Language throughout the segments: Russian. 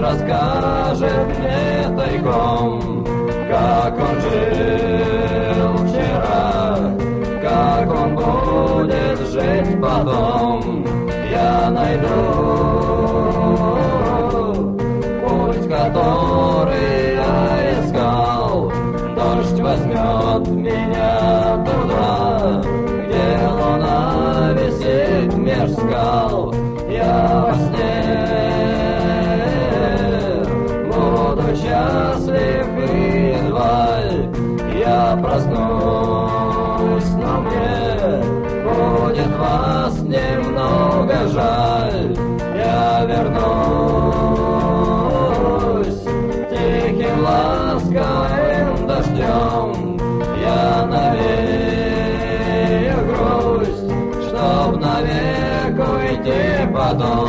расскажет мне тайком, как он жил вчера, как он будет жить потом. Я найду путь, который я искал. Дождь возьмет меня туда, где луна висит меж скал. Я во сне буду счастлив и едва я проснусь, но мне будет вас немного жаль. Я вернусь тихим ласковым дождем, я навею грусть, чтоб навек уйти потом.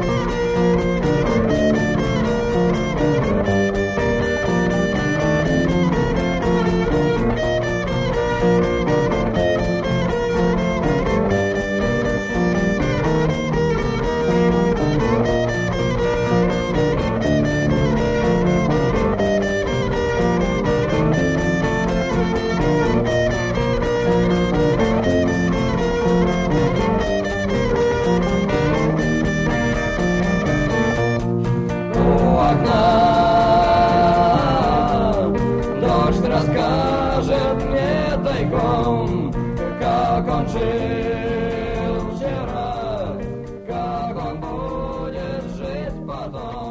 Дождь расскажет мне тайком, как он жил вчера, как он будет жить потом.